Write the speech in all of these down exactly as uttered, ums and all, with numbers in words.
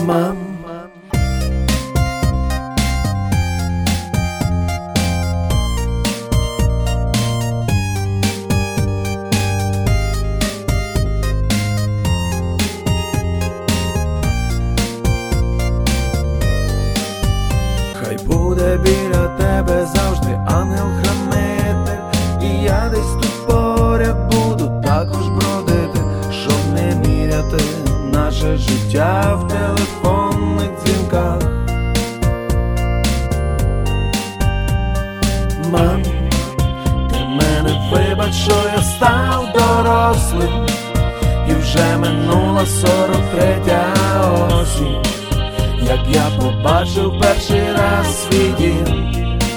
Мам, хай буде біля тебе завжди ангел-хранитель, і я десь тут поряд буду також бродити, щоб не міряти наше життя в телефонних дзвінках. Мам, ти мене вибач, що я став дорослим, і вже минула сорок третя осінь, як я побачив перший раз свій дім.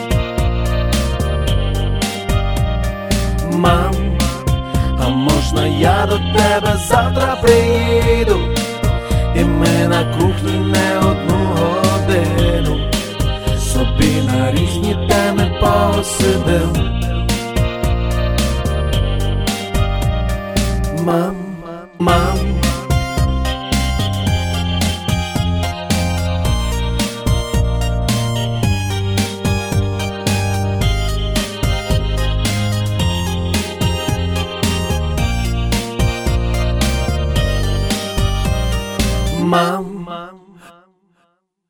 Мам, а можна я до тебе завтра приїду, і ми на кухні не одну годину собі на різні теми посидимо.